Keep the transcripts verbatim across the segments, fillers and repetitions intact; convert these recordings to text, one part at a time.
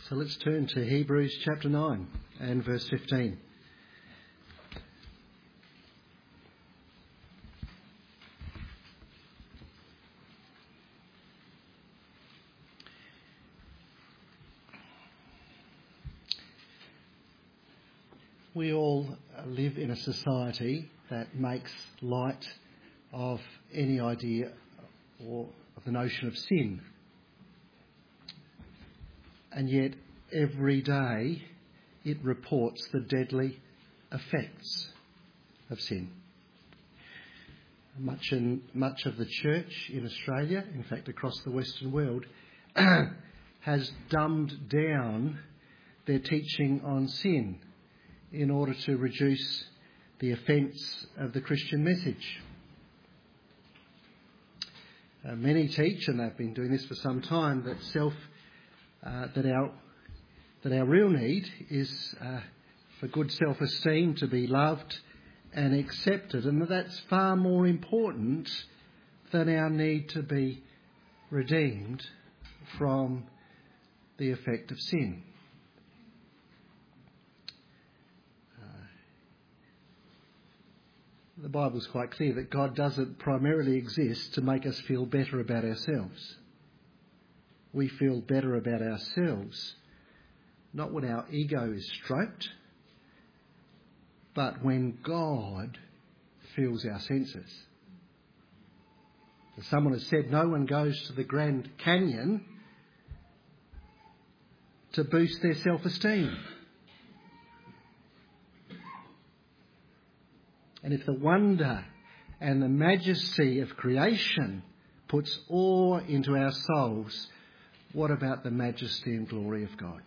So let's turn to Hebrews chapter nine and verse fifteen. We all live in a society that makes light of any idea or of the notion of sin. And yet every day it reports the deadly effects of sin. Much, in, much of the church in Australia, in fact across the Western world, has dumbed down their teaching on sin in order to reduce the offence of the Christian message. Uh, many teach, and they've been doing this for some time, that self, uh, that our that our real need is uh, for good self-esteem, to be loved and accepted, and that that's far more important than our need to be redeemed from the effect of sin. The Bible's quite clear that God doesn't primarily exist to make us feel better about ourselves. We feel better about ourselves not when our ego is stroked, but when God fills our senses. As someone has said, no one goes to the Grand Canyon to boost their self-esteem. And if the wonder and the majesty of creation puts awe into our souls, what about the majesty and glory of God?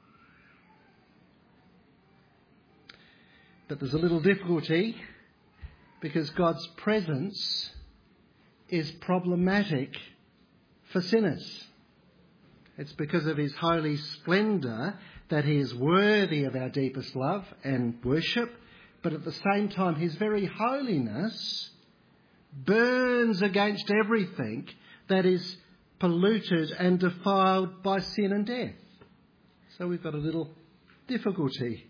But there's a little difficulty, because God's presence is problematic for sinners. It's because of his holy splendour that he is worthy of our deepest love and worship. But at the same time, his very holiness burns against everything that is polluted and defiled by sin and death. So we've got a little difficulty.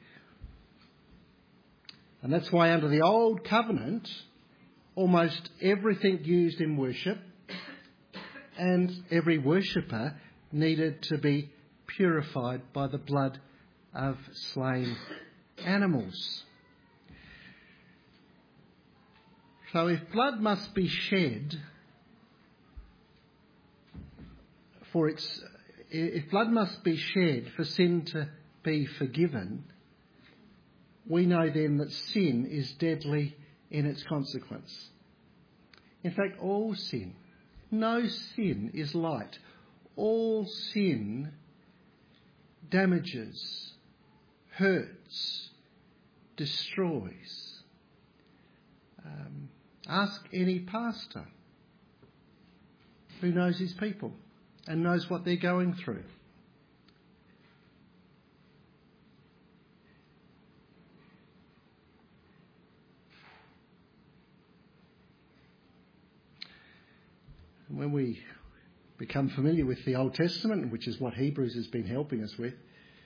And that's why under the Old Covenant, almost everything used in worship and every worshipper needed to be purified by the blood of slain animals. So if blood must be shed for its, if blood must be shed for sin to be forgiven, we know then that sin is deadly in its consequence. In fact, all sin, no sin is light. All sin damages, hurts, destroys. Um, Ask any pastor who knows his people and knows what they're going through. And when we become familiar with the Old Testament, which is what Hebrews has been helping us with,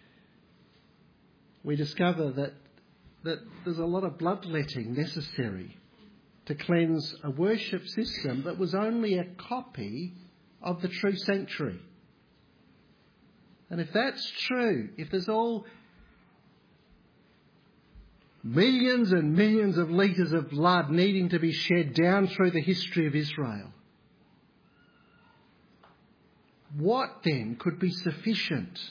we discover that, that there's a lot of bloodletting necessary to cleanse a worship system that was only a copy of the true sanctuary. And if that's true, if there's all millions and millions of litres of blood needing to be shed down through the history of Israel, what then could be sufficient?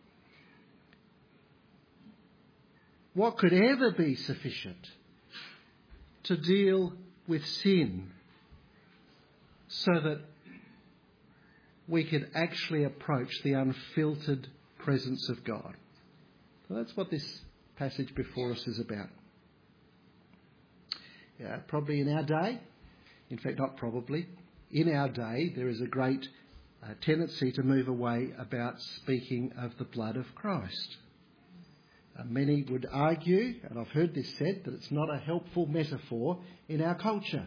What could ever be sufficient to deal with sin so that we could actually approach the unfiltered presence of God? So that's what this passage before us is about. Yeah, probably in our day, in fact not probably, in our day there is a great uh, tendency to move away about speaking of the blood of Christ. Uh, many would argue, and I've heard this said, that it's not a helpful metaphor in our culture.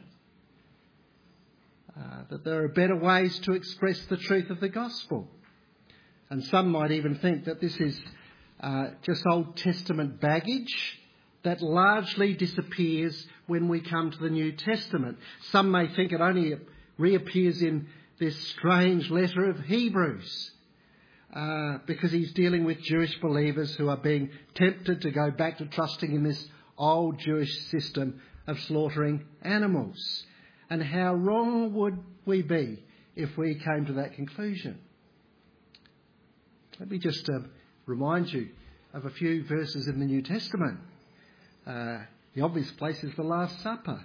Uh, that there are better ways to express the truth of the gospel. And some might even think that this is uh, just Old Testament baggage that largely disappears when we come to the New Testament. Some may think it only reappears in this strange letter of Hebrews uh, because he's dealing with Jewish believers who are being tempted to go back to trusting in this old Jewish system of slaughtering animals. And how wrong would we be if we came to that conclusion? Let me just uh, remind you of a few verses in the New Testament. Uh, the obvious place is the Last Supper.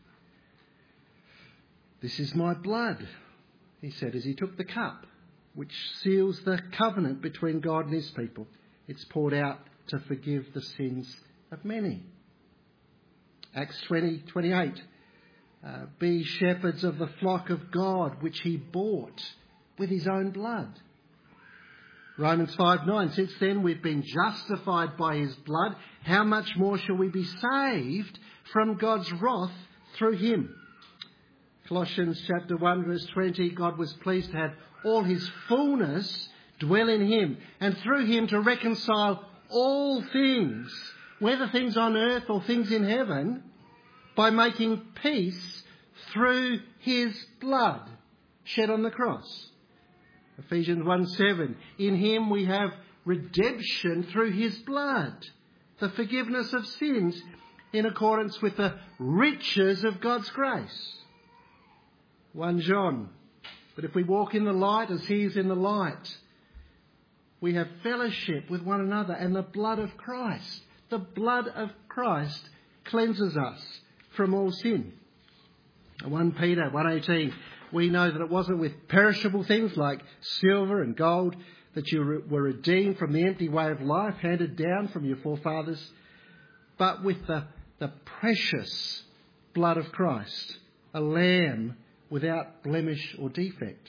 "This is my blood," he said as he took the cup, which seals the covenant between God and his people. It's poured out to forgive the sins of many. Acts twenty twenty-eight. Uh, "Be shepherds of the flock of God, which he bought with his own blood." Romans five nine, "Since then we've been justified by his blood, how much more shall we be saved from God's wrath through him?" Colossians chapter one verse twenty, "God was pleased to have all his fullness dwell in him, and through him to reconcile all things, whether things on earth or things in heaven, by making peace through his blood shed on the cross." Ephesians one seven, "In him we have redemption through his blood, the forgiveness of sins in accordance with the riches of God's grace." First John, "But if we walk in the light as he is in the light, we have fellowship with one another, and the blood of Christ, the blood of Christ cleanses us from all sin." First Peter one eighteen, "We know that it wasn't with perishable things like silver and gold that you were redeemed from the empty way of life handed down from your forefathers, but with the, the precious blood of Christ, a lamb without blemish or defect."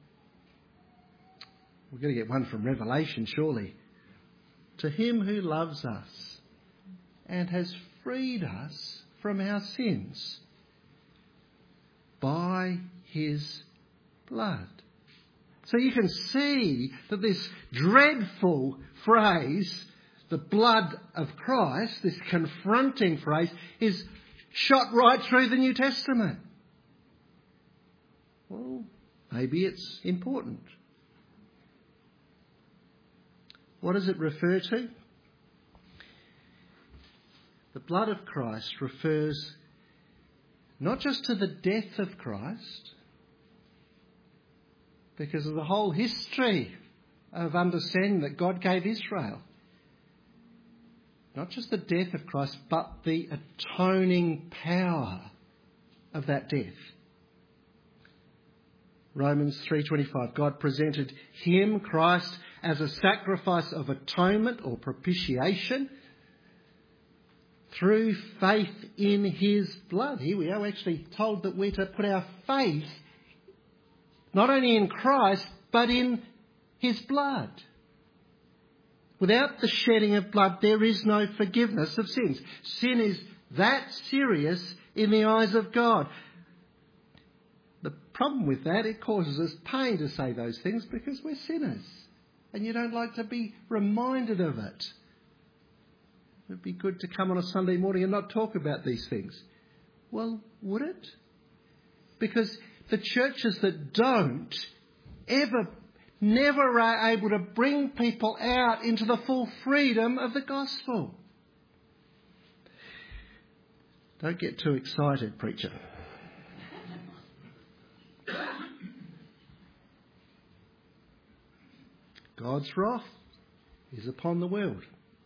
We're going to get one from Revelation, surely. "To him who loves us and has freed us from our sins by his blood." So you can see that this dreadful phrase, the blood of Christ, this confronting phrase, is shot right through the New Testament. Well, maybe it's important. What does it refer to? The blood of Christ refers not just to the death of Christ, because of the whole history of understanding that God gave Israel. Not just the death of Christ, but the atoning power of that death. Romans three twenty-five, "God presented him, Christ, as a sacrifice of atonement or propitiation through faith in his blood." Here we are, we're actually told that we're to put our faith not only in Christ, but in his blood. Without the shedding of blood, there is no forgiveness of sins. Sin is that serious in the eyes of God. The problem with that, it causes us pain to say those things because we're sinners. And you don't like to be reminded of it. It would be good to come on a Sunday morning and not talk about these things. Well, would it? Because the churches that don't ever, never are able to bring people out into the full freedom of the gospel. Don't get too excited, preacher. God's wrath is upon the world.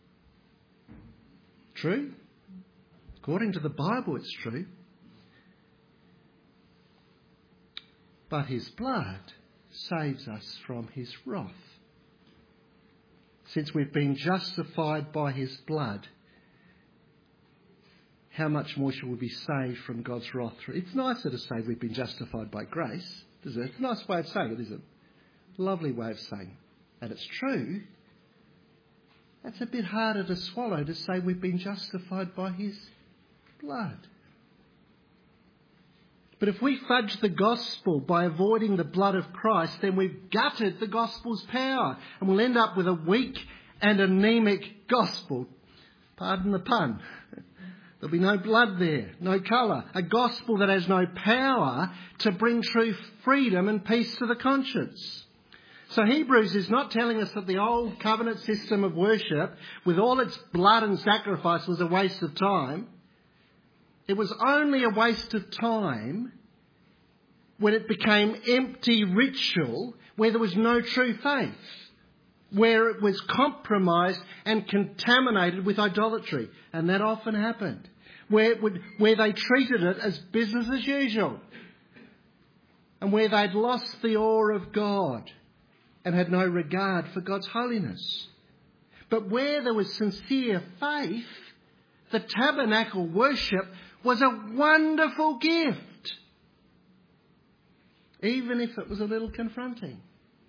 True? According to the Bible, it's true. But his blood saves us from his wrath. Since we've been justified by his blood, how much more shall we be saved from God's wrath? It's nicer to say we've been justified by grace, isn't it? It's a nice way of saying it, isn't it? Lovely way of saying it. And it's true. That's a bit harder to swallow, to say we've been justified by his blood. But if we fudge the gospel by avoiding the blood of Christ, then we've gutted the gospel's power, and we'll end up with a weak and anemic gospel. Pardon the pun. There'll be no blood there, no colour. A gospel that has no power to bring true freedom and peace to the conscience. So Hebrews is not telling us that the old covenant system of worship, with all its blood and sacrifice, was a waste of time. It was only a waste of time when it became empty ritual, where there was no true faith, where it was compromised and contaminated with idolatry. And that often happened, where it would, where they treated it as business as usual, and where they'd lost the awe of God and had no regard for God's holiness. But where there was sincere faith, the tabernacle worship was a wonderful gift, even if it was a little confronting.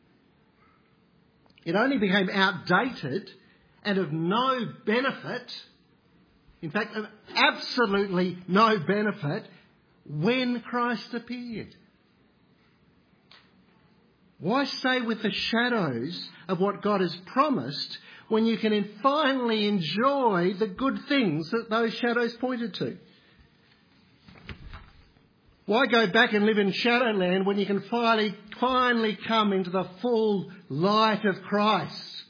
It only became outdated and of no benefit, in fact, of absolutely no benefit, when Christ appeared. Why stay with the shadows of what God has promised when you can finally enjoy the good things that those shadows pointed to? Why go back and live in shadowland when you can finally, finally come into the full light of Christ?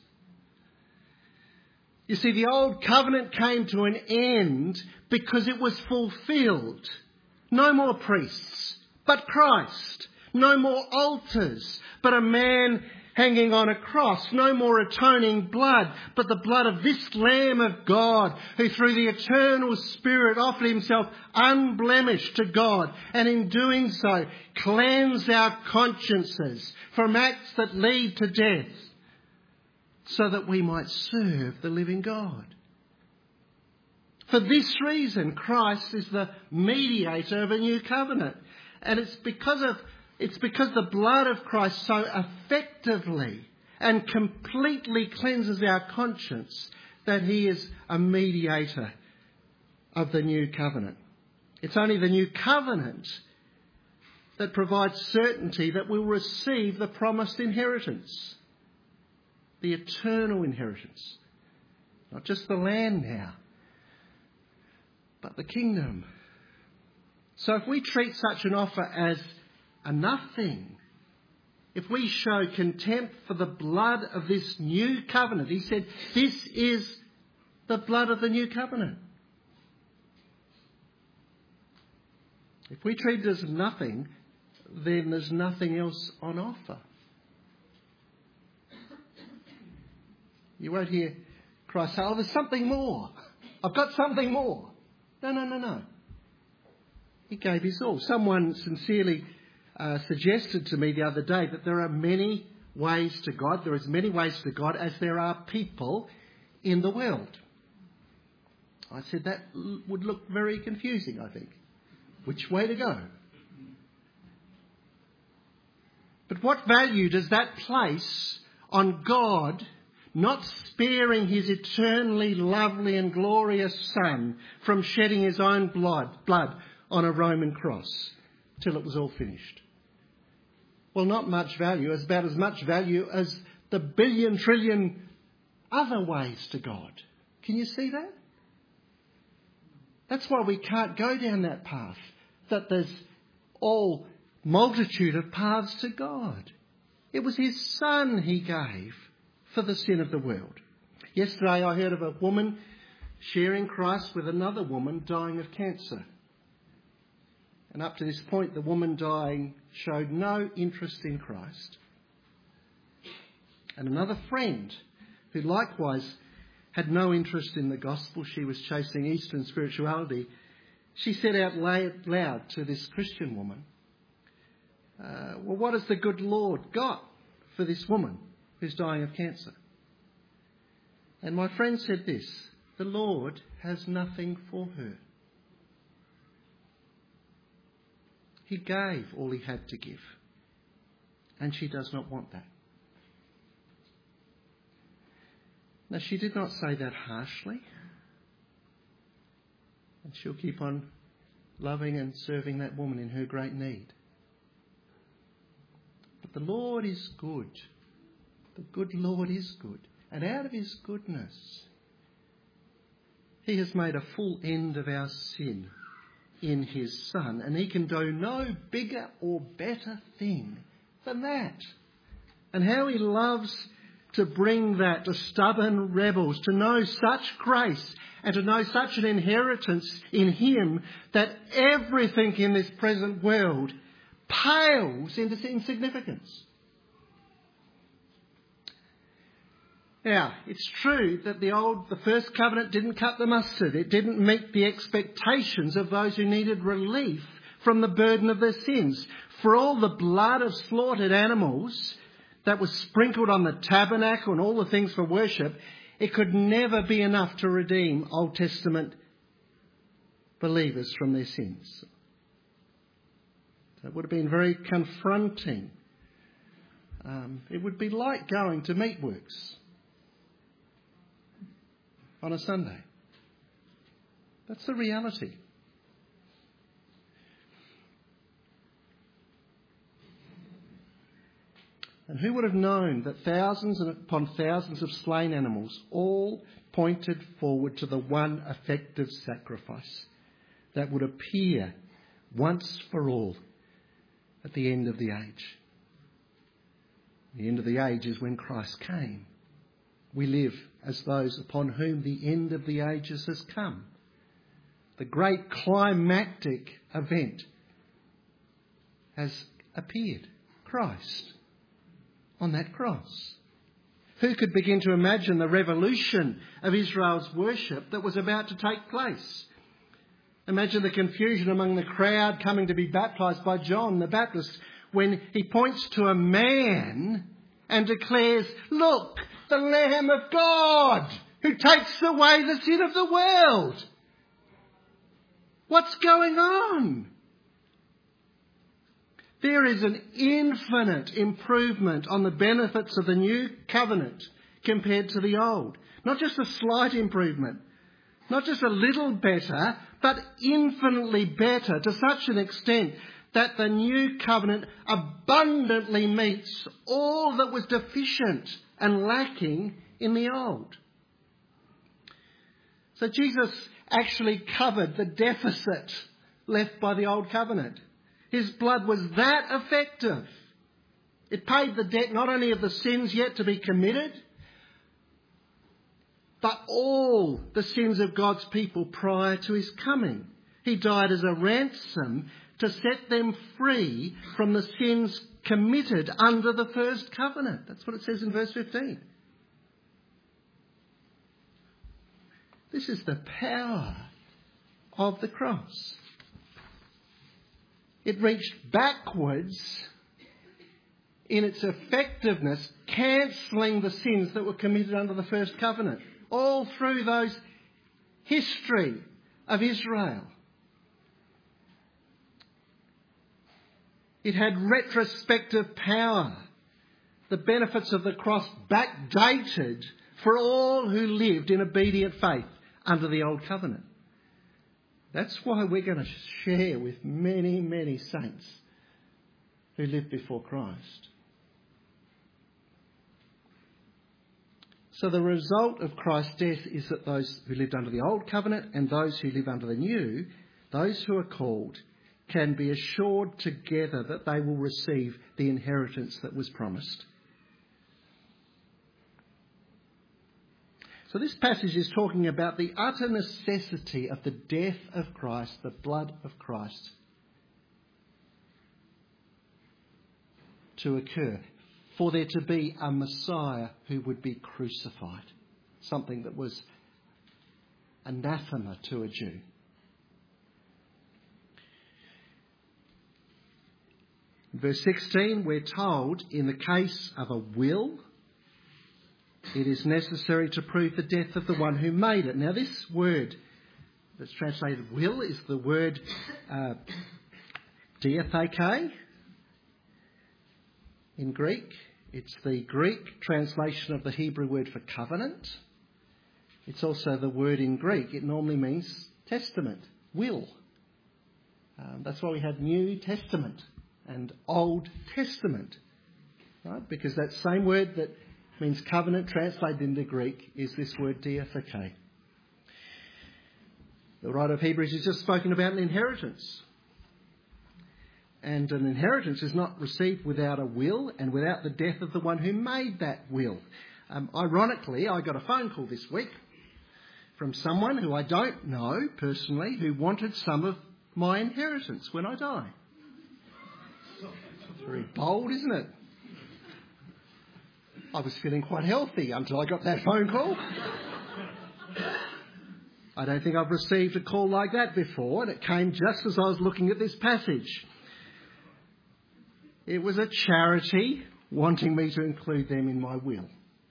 You see, the old covenant came to an end because it was fulfilled. No more priests, but Christ. No more altars, but a man hanging on a cross. No more atoning blood, but the blood of this Lamb of God, who through the eternal Spirit offered himself unblemished to God, and in doing so cleansed our consciences from acts that lead to death, so that we might serve the living God. For this reason, Christ is the mediator of a new covenant. And it's because of It's because the blood of Christ so effectively and completely cleanses our conscience that he is a mediator of the new covenant. It's only the new covenant that provides certainty that we'll receive the promised inheritance, the eternal inheritance. Not just the land now, but the kingdom. So if we treat such an offer as a nothing, if we show contempt for the blood of this new covenant, he said, this is the blood of the new covenant. If we treat it as nothing, then there's nothing else on offer. You won't hear Christ say, oh, there's something more. I've got something more. No, no, no, no. He gave his all. Someone sincerely Uh, suggested to me the other day that there are many ways to God. There are as many ways to God as there are people in the world. I said that l- would look very confusing, I think. Which way to go? But what value does that place on God not sparing his eternally lovely and glorious Son from shedding his own blood, blood on a Roman cross till it was all finished? Well, not much value. It's about as much value as the billion trillion other ways to God. Can you see that? That's why we can't go down that path, that there's all multitude of paths to God. It was his Son he gave for the sin of the world. Yesterday I heard of a woman sharing Christ with another woman dying of cancer. And up to this point, the woman dying showed no interest in Christ. And another friend, who likewise had no interest in the gospel, she was chasing Eastern spirituality, she said out loud to this Christian woman, uh, well, what has the good Lord got for this woman who's dying of cancer? And my friend said this, the Lord has nothing for her. He gave all he had to give. And she does not want that. Now, she did not say that harshly. And she'll keep on loving and serving that woman in her great need. But the Lord is good. The good Lord is good. And out of his goodness, he has made a full end of our sin in his Son. And he can do no bigger or better thing than that. And how he loves to bring that to stubborn rebels, to know such grace and to know such an inheritance in him that everything in this present world pales into insignificance. Now, it's true that the old, the first covenant didn't cut the mustard. It didn't meet the expectations of those who needed relief from the burden of their sins. For all the blood of slaughtered animals that was sprinkled on the tabernacle and all the things for worship, it could never be enough to redeem Old Testament believers from their sins. So it would have been very confronting. Um, it would be like going to Meatworks on a Sunday. That's the reality. And who would have known that thousands upon thousands of slain animals all pointed forward to the one effective sacrifice that would appear once for all at the end of the age. The end of the age is when Christ came. We live as those upon whom the end of the ages has come. The great climactic event has appeared. Christ on that cross. Who could begin to imagine the revolution of Israel's worship that was about to take place? Imagine the confusion among the crowd coming to be baptised by John the Baptist when he points to a man and declares, "Look, the Lamb of God who takes away the sin of the world." What's going on? There is an infinite improvement on the benefits of the new covenant compared to the old. Not just a slight improvement, not just a little better, but infinitely better to such an extent that the new covenant abundantly meets all that was deficient and lacking in the old. So Jesus actually covered the deficit left by the old covenant. His blood was that effective. It paid the debt not only of the sins yet to be committed, but all the sins of God's people prior to his coming. He died as a ransom to set them free from the sins committed under the first covenant. That's what it says in verse fifteen. This is the power of the cross. It reached backwards in its effectiveness, cancelling the sins that were committed under the first covenant, all through those history of Israel. It had retrospective power. The benefits of the cross backdated for all who lived in obedient faith under the old covenant. That's why we're going to share with many, many saints who lived before Christ. So the result of Christ's death is that those who lived under the old covenant and those who live under the new, those who are called, can be assured together that they will receive the inheritance that was promised. So this passage is talking about the utter necessity of the death of Christ, the blood of Christ, to occur, for there to be a Messiah who would be crucified, something that was anathema to a Jew. In verse sixteen, we're told, in the case of a will, it is necessary to prove the death of the one who made it. Now, this word that's translated will is the word uh, diatheke in Greek. It's the Greek translation of the Hebrew word for covenant. It's also the word in Greek. It normally means testament, will. Um, that's why we have New Testament and Old Testament, right? Because that same word that means covenant, translated into Greek, is this word diatheke. The writer of Hebrews has just spoken about an inheritance. And an inheritance is not received without a will and without the death of the one who made that will. Um, ironically, I got a phone call this week from someone who I don't know personally who wanted some of my inheritance when I die. It's very bold, isn't it? I was feeling quite healthy until I got that phone call. I don't think I've received a call like that before, and it came just as I was looking at this passage. It was a charity wanting me to include them in my will.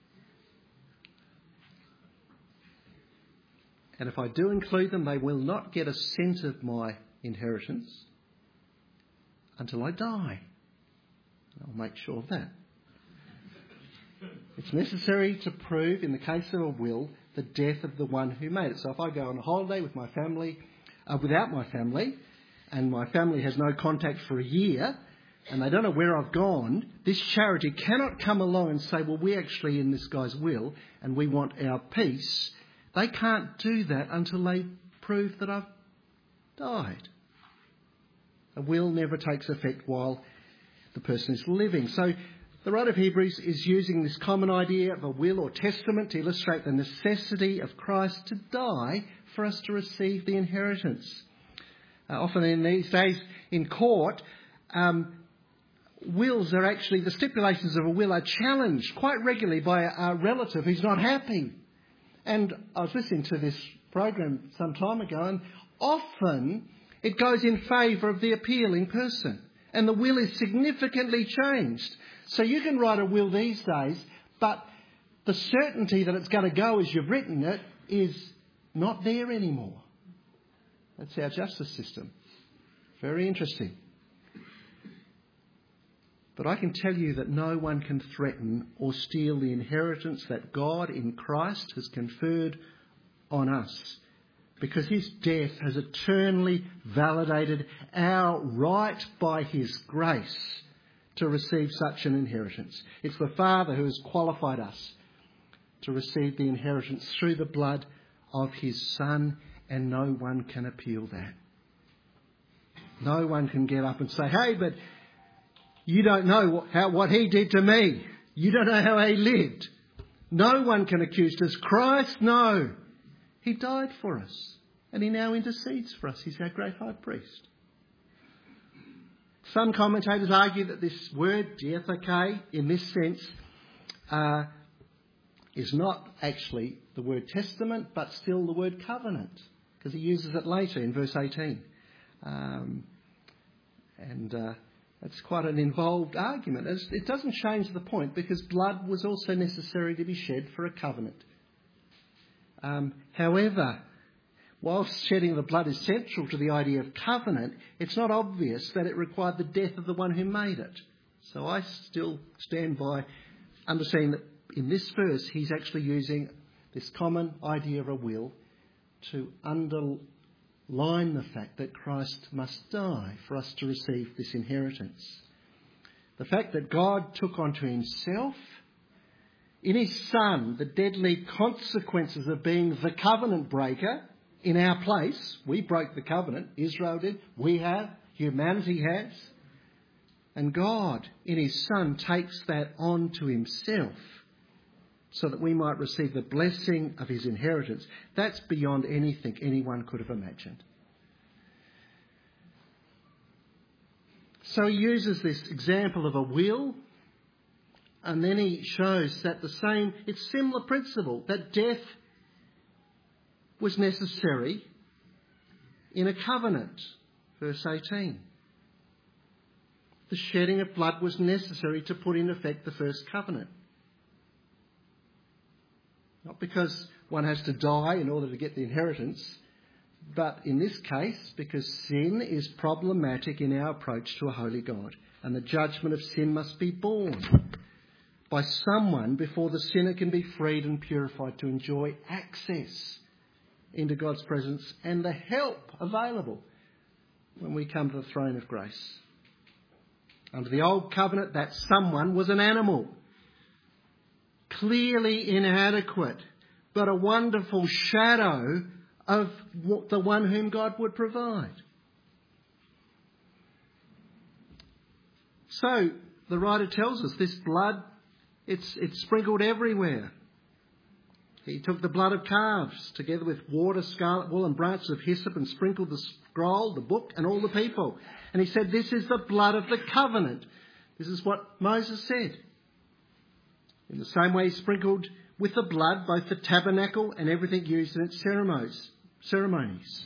And if I do include them, they will not get a cent of my inheritance until I die. I'll make sure of that. It's necessary to prove, in the case of a will, the death of the one who made it. So if I go on a holiday with my family, uh, without my family, and my family has no contact for a year, and they don't know where I've gone, this charity cannot come along and say, well, we're actually in this guy's will and we want our piece. They can't do that until they prove that I've died. A will never takes effect while the person is living. So the writer of Hebrews is using this common idea of a will or testament to illustrate the necessity of Christ to die for us to receive the inheritance. Uh, often in these days in court, um, wills are actually, the stipulations of a will are challenged quite regularly by a, a relative who's not happy. And I was listening to this program some time ago, and often it goes in favour of the appealing person, and the will is significantly changed. So you can write a will these days, but the certainty that it's going to go as you've written it is not there anymore. That's our justice system. Very interesting. But I can tell you that no one can threaten or steal the inheritance that God in Christ has conferred on us, because his death has eternally validated our right by his grace to receive such an inheritance. It's the Father who has qualified us to receive the inheritance through the blood of his Son, and no one can appeal that. No one can get up and say, hey, but you don't know how, what he did to me. You don't know how he lived. No one can accuse us. Christ, no. He died for us, and he now intercedes for us. He's our great high priest. Some commentators argue that this word, diatheke, in this sense, uh, is not actually the word testament, but still the word covenant, because he uses it later in verse eighteen. Um, and uh, that's quite an involved argument. It doesn't change the point, because blood was also necessary to be shed for a covenant. Um, however, whilst shedding the blood is central to the idea of covenant, it's not obvious that it required the death of the one who made it. So I still stand by understanding that in this verse he's actually using this common idea of a will to underline the fact that Christ must die for us to receive this inheritance. The fact that God took onto himself in his Son the deadly consequences of being the covenant breaker in our place. We broke the covenant, Israel did, we have, humanity has. And God in his Son takes that on to himself so that we might receive the blessing of his inheritance. That's beyond anything anyone could have imagined. So he uses this example of a will, and then he shows that the same, it's similar principle, that death was necessary in a covenant. Verse eighteen. The shedding of blood was necessary to put in effect the first covenant. Not because one has to die in order to get the inheritance, but in this case because sin is problematic in our approach to a holy God, and the judgment of sin must be borne by someone before the sinner can be freed and purified to enjoy access into God's presence and the help available when we come to the throne of grace. Under the old covenant, that someone was an animal, clearly inadequate, but a wonderful shadow of the one whom God would provide. So, the writer tells us this blood, it's, it's sprinkled everywhere. He took the blood of calves together with water, scarlet wool and branches of hyssop and sprinkled the scroll, the book and all the people. And he said, this is the blood of the covenant. This is what Moses said. In the same way he sprinkled with the blood both the tabernacle and everything used in its ceremonies. ceremonies.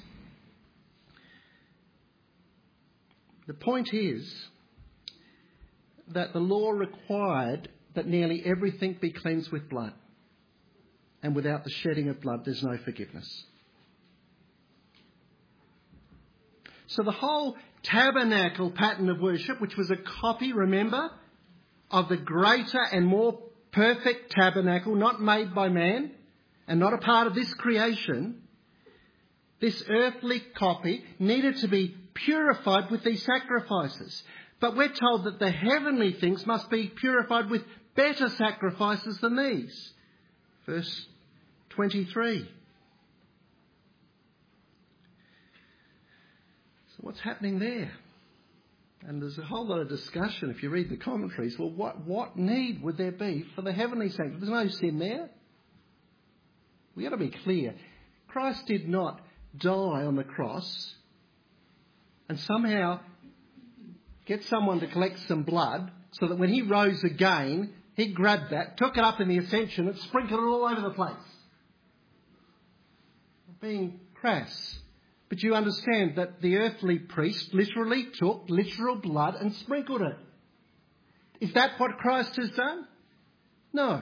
The point is that the law required that nearly everything be cleansed with blood. And without the shedding of blood, there's no forgiveness. So the whole tabernacle pattern of worship, which was a copy, remember, of the greater and more perfect tabernacle, not made by man and not a part of this creation, this earthly copy needed to be purified with these sacrifices. But we're told that the heavenly things must be purified with better sacrifices than these. Verse twenty-three. So what's happening there? And there's a whole lot of discussion if you read the commentaries. Well, what, what need would there be for the heavenly sanctuary? There's no sin there. We've got to be clear. Christ did not die on the cross and somehow get someone to collect some blood so that when he rose again, he grabbed that, took it up in the ascension and sprinkled it all over the place. Being crass. But you understand that the earthly priest literally took literal blood and sprinkled it. Is that what Christ has done? No.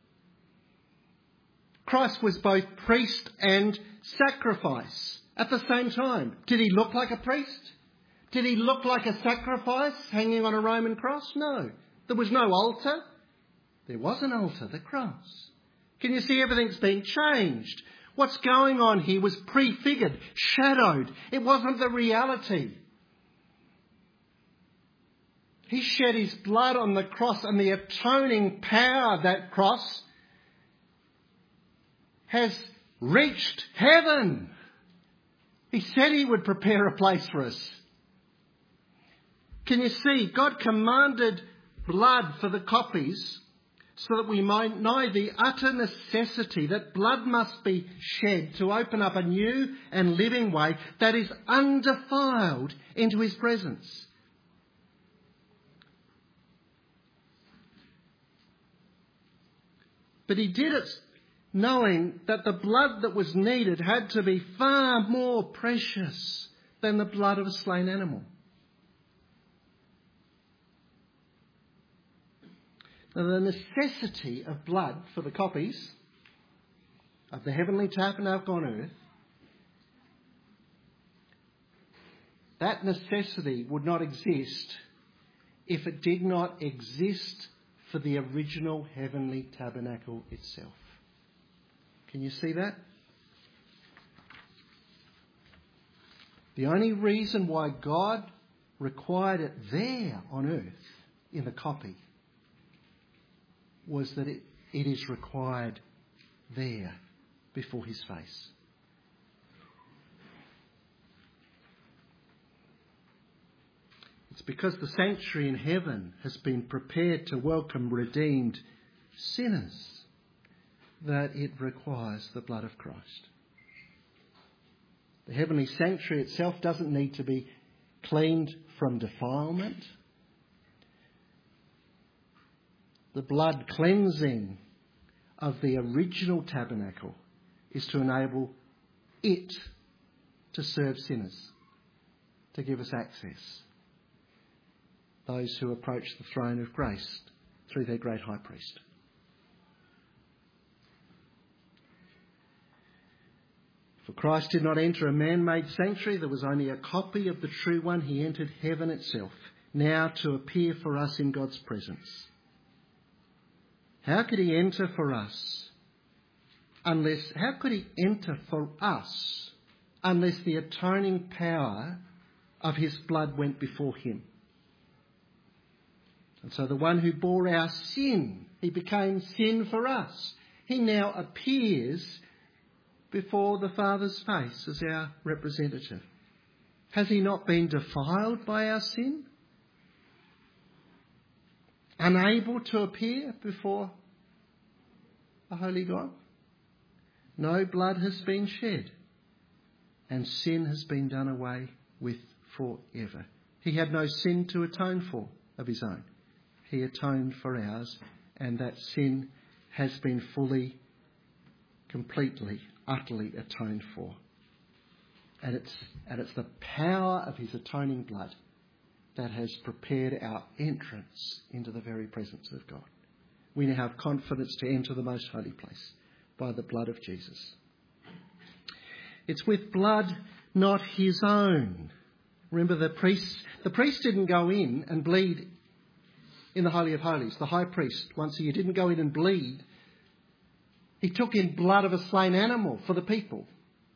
Christ was both priest and sacrifice at the same time. Did he look like a priest? Did he look like a sacrifice hanging on a Roman cross? No. There was no altar. There was an altar, the cross. Can you see everything's been changed? What's going on here was prefigured, shadowed. It wasn't the reality. He shed his blood on the cross, and the atoning power of that cross has reached heaven. He said he would prepare a place for us. Can you see? God commanded blood for the copies so that we might know the utter necessity that blood must be shed to open up a new and living way that is undefiled into his presence. But he did it knowing that the blood that was needed had to be far more precious than the blood of a slain animal. Now, the necessity of blood for the copies of the heavenly tabernacle on earth, that necessity would not exist if it did not exist for the original heavenly tabernacle itself. Can you see that? The only reason why God required it there on earth in the copy was that it, it is required there before his face. It's because the sanctuary in heaven has been prepared to welcome redeemed sinners that it requires the blood of Christ. The heavenly sanctuary itself doesn't need to be cleaned from defilement. The blood cleansing of the original tabernacle is to enable it to serve sinners, to give us access. Those who approach the throne of grace through their great high priest. For Christ did not enter a man-made sanctuary. There was only a copy of the true one. He entered heaven itself, now to appear for us in God's presence. How could he enter for us unless, how could he enter for us unless the atoning power of his blood went before him. And so the one who bore our sin, he became sin for us. He now appears before the Father's face as our representative. Has he not been defiled by our sin? Unable to appear before a holy God? No blood has been shed, and sin has been done away with forever. He had no sin to atone for of his own. He atoned for ours, and that sin has been fully, completely, utterly atoned for. And it's, and it's the power of his atoning blood that has prepared our entrance into the very presence of God. We now have confidence to enter the most holy place by the blood of Jesus. It's with blood not his own. Remember, the priest, the priest didn't go in and bleed in the Holy of Holies. The high priest, once a year, didn't go in and bleed. He took in blood of a slain animal for the people.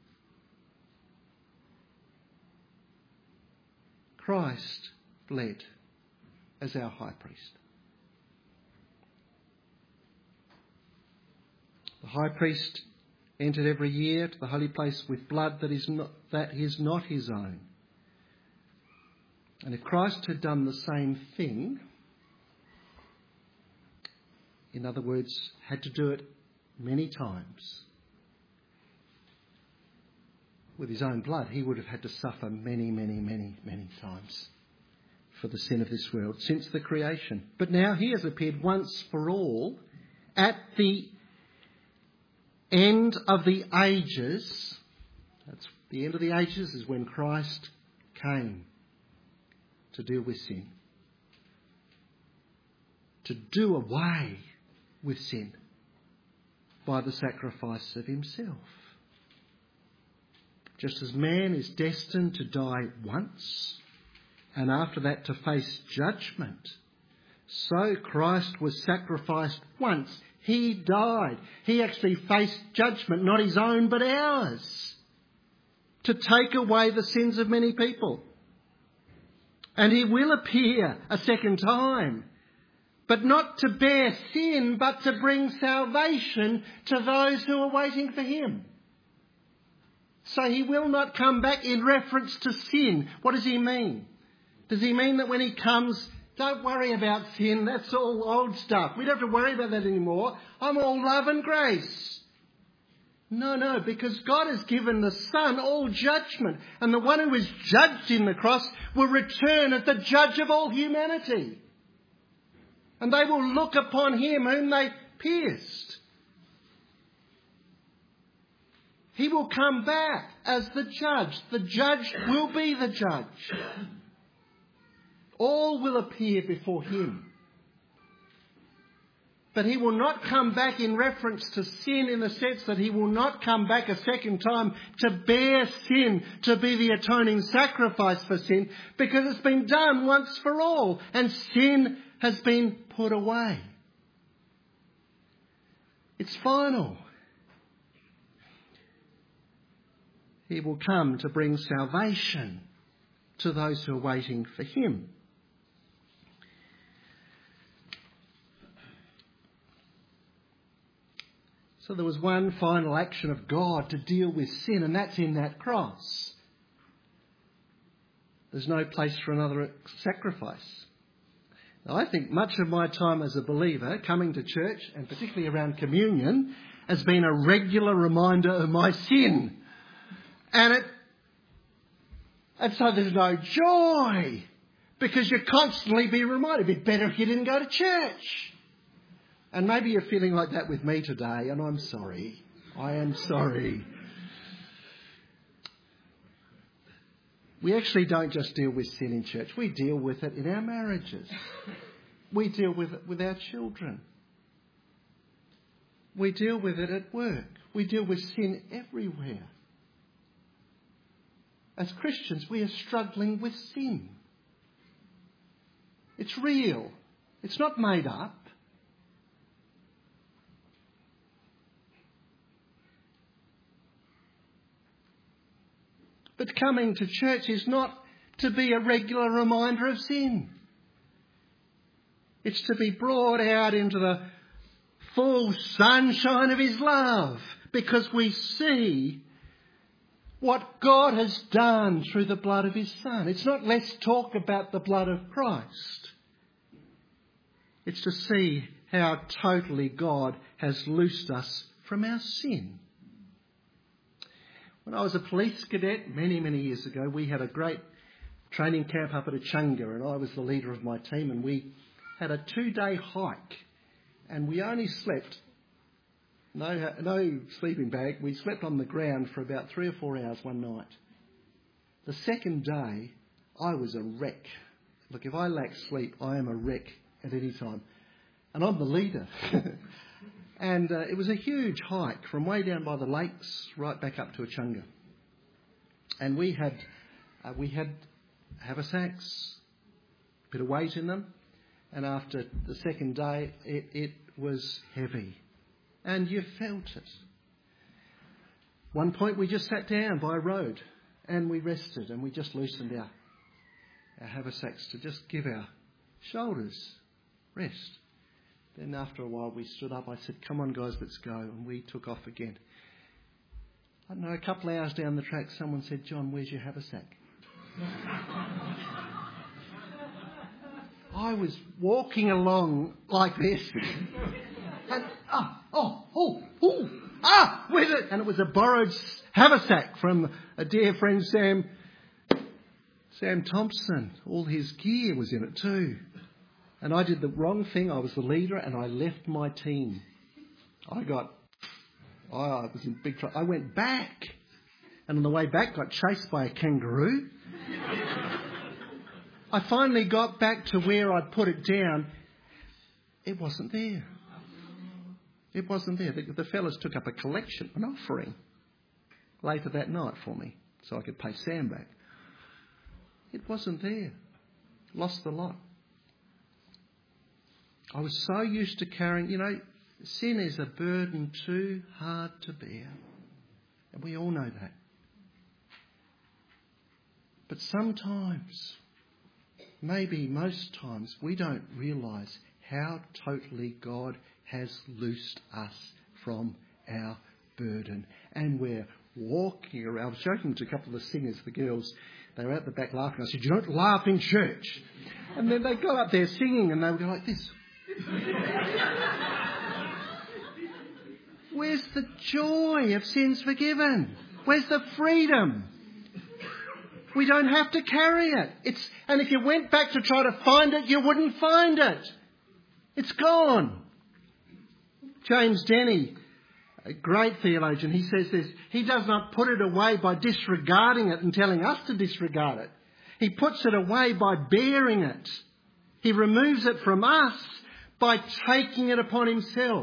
Christ bled as our high priest. The high priest entered every year to the holy place with blood that is not, that is not his own. And if Christ had done the same thing, in other words, had to do it many times with his own blood, he would have had to suffer many, many, many, many times for the sin of this world since the creation. But now he has appeared once for all at the end of the ages. That's the end of the ages is when Christ came to deal with sin, to do away with sin by the sacrifice of himself. Just as man is destined to die once and after that to face judgment, so Christ was sacrificed once. He died. He actually faced judgment, not his own but ours, to take away the sins of many people. And he will appear a second time, but not to bear sin, but to bring salvation to those who are waiting for him. So he will not come back in reference to sin. What does he mean? Does he mean that when he comes, don't worry about sin, that's all old stuff. We don't have to worry about that anymore. I'm all love and grace. No, no, because God has given the Son all judgment. And the one who is judged in the cross will return as the judge of all humanity. And they will look upon him whom they pierced. He will come back as the judge. The judge will be the judge. All will appear before him. But he will not come back in reference to sin, in the sense that he will not come back a second time to bear sin, to be the atoning sacrifice for sin, because it's been done once for all and sin has been put away. It's final. He will come to bring salvation to those who are waiting for him. So there was one final action of God to deal with sin, and that's in that cross. There's no place for another sacrifice. Now, I think much of my time as a believer, coming to church, and particularly around communion, has been a regular reminder of my sin. And it, and so there's no joy, because you're constantly being reminded. It'd be better if you didn't go to church. And maybe you're feeling like that with me today, and I'm sorry. I am sorry. We actually don't just deal with sin in church. We deal with it in our marriages. We deal with it with our children. We deal with it at work. We deal with sin everywhere. As Christians, we are struggling with sin. It's real. It's not made up. But coming to church is not to be a regular reminder of sin. It's to be brought out into the full sunshine of his love, because we see what God has done through the blood of his Son. It's not let's talk about the blood of Christ. It's to see how totally God has loosed us from our sin. When I was a police cadet many, many years ago, we had a great training camp up at Echunga, and I was the leader of my team, and we had a two-day hike, and we only slept, no, no sleeping bag, we slept on the ground for about three or four hours one night. The second day, I was a wreck. Look, if I lack sleep, I am a wreck at any time. And I'm the leader. And uh, it was a huge hike from way down by the lakes right back up to Echunga. And we had, uh, we had haversacks, a bit of weight in them. And after the second day, it, it was heavy. And you felt it. One point we just sat down by a road and we rested and we just loosened our, our haversacks to just give our shoulders rest. Then after a while we stood up. I said, come on guys, let's go. And we took off again. I don't know, a couple of hours down the track, someone said, John, where's your haversack? I was walking along like this. And, oh, oh, oh, oh, ah, where's it? And it was a borrowed haversack from a dear friend, Sam, Sam Thompson. All his gear was in it too. And I did the wrong thing. I was the leader and I left my team. I got, oh, I was in big trouble. I went back. And on the way back, got chased by a kangaroo. I finally got back to where I'd put it down. It wasn't there. It wasn't there. The, the fellas took up a collection, an offering, later that night for me, so I could pay Sam back. It wasn't there. Lost the lot. I was so used to carrying, you know, sin is a burden too hard to bear. And we all know that. But sometimes, maybe most times, we don't realise how totally God has loosed us from our burden. And we're walking around. I was joking to a couple of the singers, the girls. They were at the back laughing. I said, you don't laugh in church. And then they got up there singing and they would go like this. Where's the joy of sins forgiven? Where's the freedom? We don't have to carry it. It's, and if you went back to try to find it, you wouldn't find it. It's gone. James Denny, a great theologian, he says this, he does not put it away by disregarding it and telling us to disregard it. He puts it away by bearing it. He removes it from us by taking it upon himself.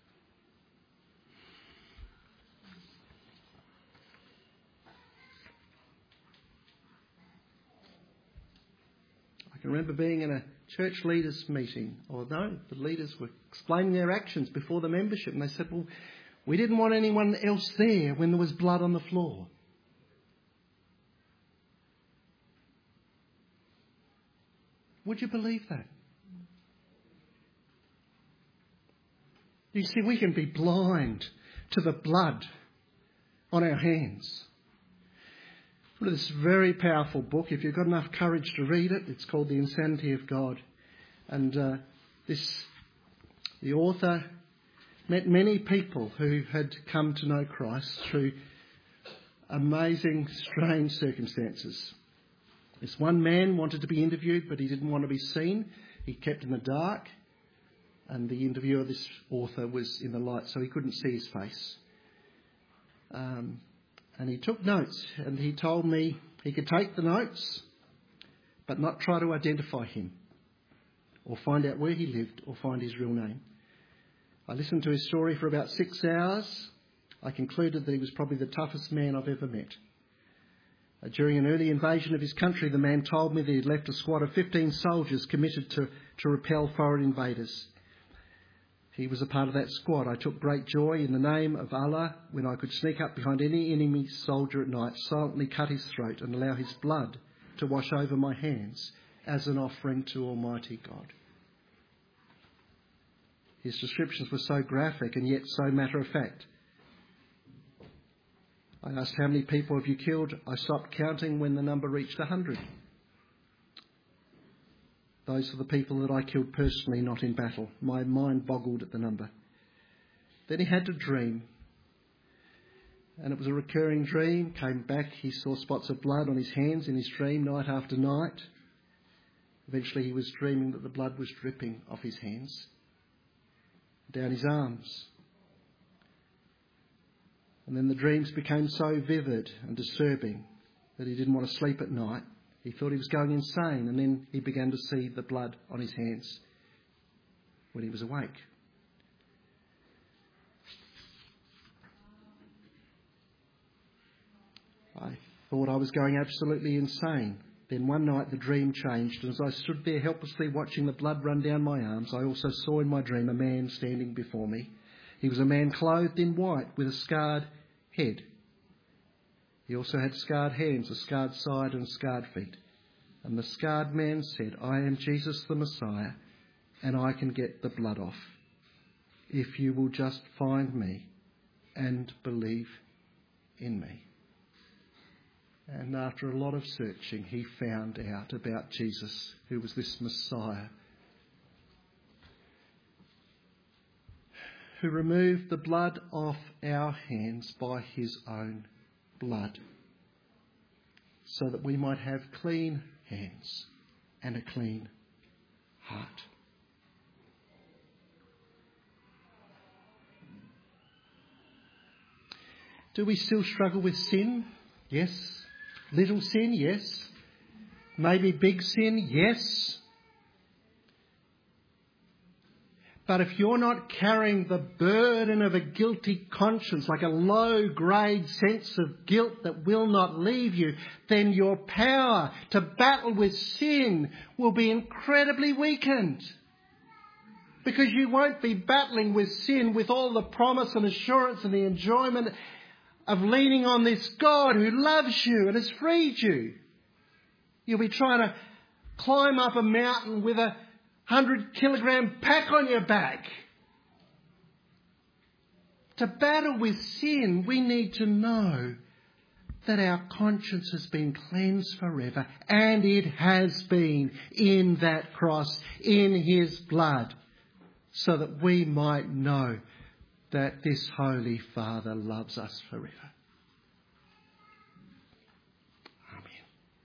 I can remember being in a church leaders meeting, or no, the leaders were explaining their actions before the membership, and they said, well, we didn't want anyone else there when there was blood on the floor. Would you believe that? You see, we can be blind to the blood on our hands. This very powerful book, if you've got enough courage to read it, it's called The Insanity of God. And uh, this, the author met many people who had come to know Christ through amazing, strange circumstances. This one man wanted to be interviewed, but he didn't want to be seen. He kept in the dark. And the interviewer, this author, was in the light, so he couldn't see his face. Um, and he took notes, and he told me he could take the notes, but not try to identify him, or find out where he lived, or find his real name. I listened to his story for about six hours. I concluded that he was probably the toughest man I've ever met. Uh, during an early invasion of his country, the man told me that he'd left a squad of fifteen soldiers committed to, to repel foreign invaders. He was a part of that squad. I took great joy in the name of Allah when I could sneak up behind any enemy soldier at night, silently cut his throat and allow his blood to wash over my hands as an offering to Almighty God. His descriptions were so graphic and yet so matter-of-fact. I asked, how many people have you killed? I stopped counting when the number reached a hundred. Those are the people that I killed personally, not in battle. My mind boggled at the number. Then he had to dream. And it was a recurring dream. Came back, he saw spots of blood on his hands in his dream night after night. Eventually he was dreaming that the blood was dripping off his hands, down his arms. And then the dreams became so vivid and disturbing that he didn't want to sleep at night. He thought he was going insane, and then he began to see the blood on his hands when he was awake. I thought I was going absolutely insane. Then one night the dream changed, and as I stood there helplessly watching the blood run down my arms, I also saw in my dream a man standing before me. He was a man clothed in white with a scarred head. He also had scarred hands, a scarred side and scarred feet. And the scarred man said, I am Jesus the Messiah, and I can get the blood off, if you will just find me and believe in me. And after a lot of searching, he found out about Jesus, who was this Messiah, who removed the blood off our hands by his own blood, so that we might have clean hands and a clean heart. Do we still struggle with sin? Yes. Little sin? Yes. Maybe big sin? Yes. But if you're not carrying the burden of a guilty conscience, like a low-grade sense of guilt that will not leave you, then your power to battle with sin will be incredibly weakened. Because you won't be battling with sin with all the promise and assurance and the enjoyment of leaning on this God who loves you and has freed you. You'll be trying to climb up a mountain with a hundred kilogram pack on your back. To battle with sin, we need to know that our conscience has been cleansed forever, and it has been in that cross, in his blood, so that we might know that this Holy Father loves us forever.